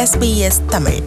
SBS தமிழ்.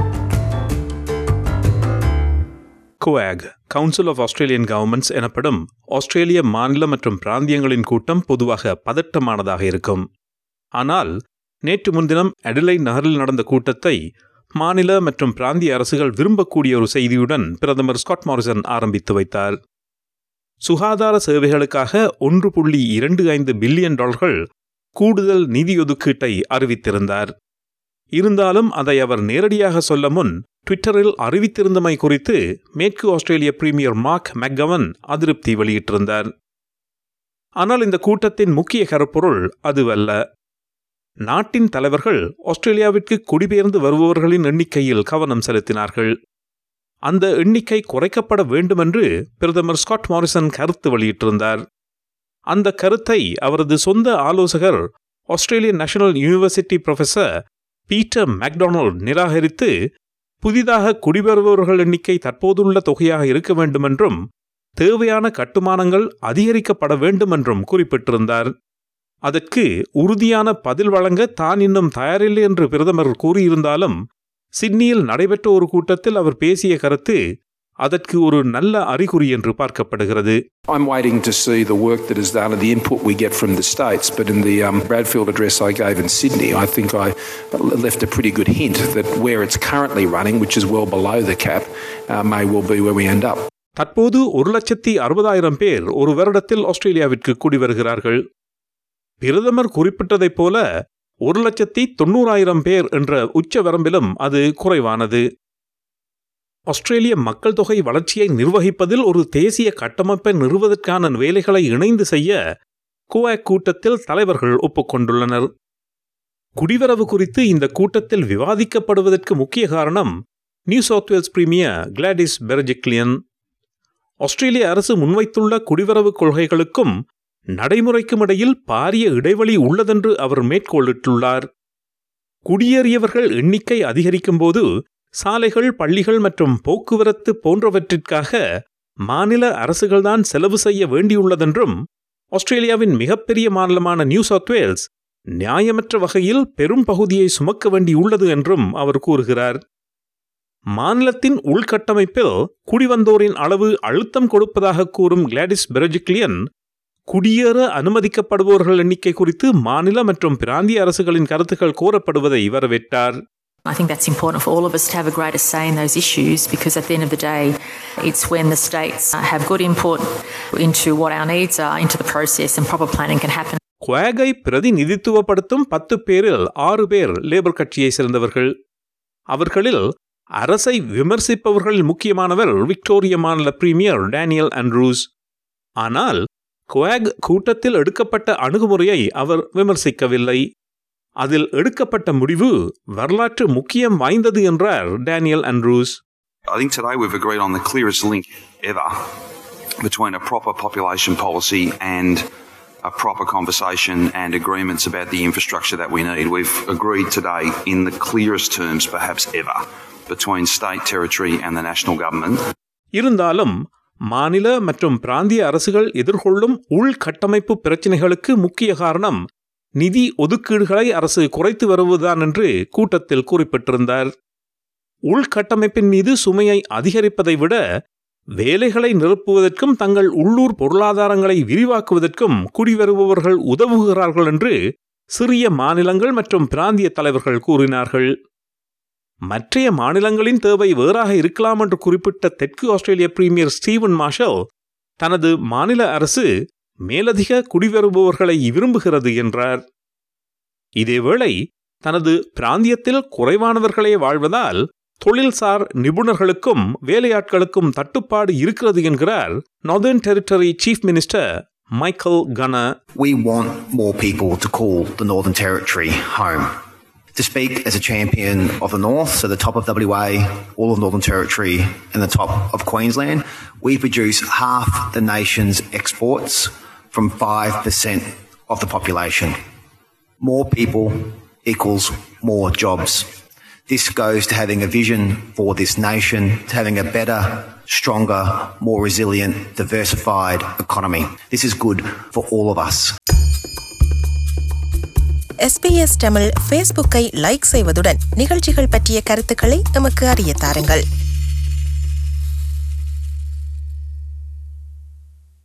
COAG council of Australian governments எனப்படும் ஆஸ்திரேலிய மாநில மற்றும் பிராந்தியங்களின் கூட்டம் பொதுவாக பதட்டமானதாக இருக்கும். ஆனால் நேற்று முன்தினம் அடிலைட் நகரில் நடந்த கூட்டத்தை மாநில மற்றும் பிராந்திய அரசுகள் விரும்பக்கூடிய ஒரு செய்தியுடன் பிரதமர் ஸ்காட் மாரிசன் ஆரம்பித்து வைத்தார். சுகாதார சேவைகளுக்காக $1.25 பில்லியன் கூடுதல் நிதி ஒதுக்கீட்டை அறிவித்திருந்தார். இருந்தாலும் அதை அவர் நேரடியாக சொல்ல முன் ட்விட்டரில் அறிவித்திருந்தமை குறித்து மேற்கு ஆஸ்திரேலிய பிரீமியர் மார்க் மெக்கவன் அதிருப்தி வெளியிட்டிருந்தார். ஆனால் இந்த கூட்டத்தின் முக்கிய கருப்பொருள் அதுவல்ல. நாட்டின் தலைவர்கள் ஆஸ்திரேலியாவிற்கு குடிபெயர்ந்து வருபவர்களின் எண்ணிக்கையில் கவனம் செலுத்தினார்கள். அந்த எண்ணிக்கை குறைக்கப்பட வேண்டுமென்று பிரதமர் ஸ்காட் மாரிசன் கருத்து வெளியிட்டிருந்தார். அந்த கருத்தை அவரது சொந்த ஆலோசகர் Australian national university professor Peter McDonald நிராகரித்து புதிதாக குடிபெறுபவர்கள் எண்ணிக்கை தற்போதுள்ள தொகையாக இருக்க வேண்டுமென்றும் தேவையான கட்டுமானங்கள் அதிகரிக்கப்பட வேண்டுமென்றும் குறிப்பிட்டிருந்தார். அதற்கு உறுதியான பதில் வழங்க தான் இன்னும் தயாரில்லை என்று பிரதமர் கூறியிருந்தாலும் சிட்னியில் நடைபெற்ற ஒரு கூட்டத்தில் அவர் பேசிய கருத்து அதற்கு ஒரு நல்ல அறிகுறி என்று பார்க்கப்படுகிறது. I'm waiting to see the work that is done and the input we get from the states, but in the Bradfield address I gave in Sydney, I think I left a pretty good hint that where it's currently running, which is well below the cap, may well be where we end up. தற்போது 160,000 பேர் ஒரு வருடத்தில் ஆஸ்திரேலியாவிற்கு குடிவருகிறார்கள். பிரதமர் குறிப்பிட்டதைப் போல 190,000 பேர் என்ற உச்ச வரம்பிலும் அது குறைவானது. ஆஸ்திரேலிய மக்கள் தொகை வளர்ச்சியை நிர்வகிப்பதில் ஒரு தேசிய கட்டமைப்பை நிறுவுவதற்கான வேலைகளை இணைந்து செய்ய COAG கூட்டத்தில் தலைவர்கள் ஒப்புக்கொண்டுள்ளனர். குடிவரவு குறித்து இந்த கூட்டத்தில் விவாதிக்கப்படுவதற்கு முக்கிய காரணம் New South Wales premier Gladys Berejiklian. ஆஸ்திரேலிய அரசு முன்வைத்துள்ள குடிவரவு கொள்கைகளுக்கும் நடைமுறைக்கும் இடையில் பாரிய இடைவெளி உள்ளதென்று அவர் மேற்கோளிட்டுள்ளார். குடியேறியவர்கள் எண்ணிக்கை அதிகரிக்கும் போது சாலைகள், பள்ளிகள் மற்றும் போக்குவரத்து போன்றவற்றிற்காக மாநில அரசுகள்தான் செலவு செய்ய வேண்டியுள்ளதென்றும் ஆஸ்திரேலியாவின் மிகப்பெரிய மாநிலமான நியூ சவுத் வேல்ஸ் நியாயமற்ற வகையில் பெரும் பகுதியை சுமக்க வேண்டியுள்ளது என்றும் அவர் கூறுகிறார். மாநிலத்தின் உள்கட்டமைப்பில் குடிவந்தோரின் அளவு அழுத்தம் கொடுப்பதாக கூறும் கிளாடிஸ் பெர்ஜிக்லியன் குடியேற அனுமதிக்கப்படுபவர்கள் எண்ணிக்கை குறித்து மாநில மற்றும் பிராந்திய அரசுகளின் கருத்துக்கள் கோரப்படுவதை வரவேற்றார். I think that's important for all of us to have a greater say in those issues, because at the end of the day, it's when the states have good input into what our needs are into the process and proper planning can happen. COAG-ஐ பிரதிநிதித்துவப்படுத்தும் 10 பேரில் 6 பேர் labour கட்சியை சேர்ந்தவர்கள். அவர்களில் அரசை விமர்சிப்பவர்களில் முக்கியமானவர் விக்டோரிய மாநில பிரீமியர் டேனியல் ஆண்ட்ரூஸ். ஆனால் COAG கூட்டத்தில் எடுக்கப்பட்ட அணுகுமுறையை அவர் விமர்சிக்கவில்லை. அதில் எடுக்கப்பட்ட முடிவு வரலாற்று முக்கியம் வாய்ந்தது என்றார் Daniel Andrews. I think today we've agreed on the clearest link ever between a proper population policy and a proper conversation and agreements about the infrastructure that we need. We've agreed today in the clearest terms perhaps ever between state, territory and the national government. இருந்தாலும் மாநில மற்றும் பிராந்திய அரசுகள் எதிர்கொள்ளும் உள்கட்டமைப்பு பிரச்சினைகளுக்கு முக்கிய காரணம் நிதி ஒதுக்கீடுகளை அரசு குறைத்து வருவதுதான் என்று கூட்டத்தில் குறிப்பிட்டிருந்தார். உள்கட்டமைப்பின் மீது சுமையை அதிகரிப்பதை விட வேலைகளை நிரப்புவதற்கும் தங்கள் உள்ளூர் பொருளாதாரங்களை விரிவாக்குவதற்கும் குடிவருபவர்கள் உதவுகிறார்கள் என்று சிறிய மாநிலங்கள் மற்றும் பிராந்திய தலைவர்கள் கூறினார்கள். மற்றைய மாநிலங்களின் தேவை வேறாக இருக்கலாம் என்று குறிப்பிட்ட தெற்கு ஆஸ்திரேலிய பிரீமியர் ஸ்டீவன் மார்ஷல் தனது மாநில அரசு மேலதிக குடிவருபவர்களை விரும்புகிறது என்றார். இதேவேளை தனது பிராந்தியத்தில் குறைவானவர்களே வாழ்வதால் தொழில்சார் நிபுணர்களுக்கும் வேலையாட்களுக்கும் தட்டுப்பாடு இருக்கிறது என்கிறார் Northern Territory chief minister Michael Gunner. We want more people to call the Northern Territory home. To speak as a champion of the North, so the top of WA, all of Northern Territory and the top of Queensland, we produce half the nation's exports from 5% of the population. More people equals more jobs. This goes to having a vision for this nation, to having a better, stronger, more resilient, diversified economy. This is good for all of us. SBS Tamil ஃபேஸ்புக்கை like செய்வதுடன் நிகழ்ச்சிகள் பற்றிய கருத்துக்களை எமக்கு அறிய தாருங்கள்.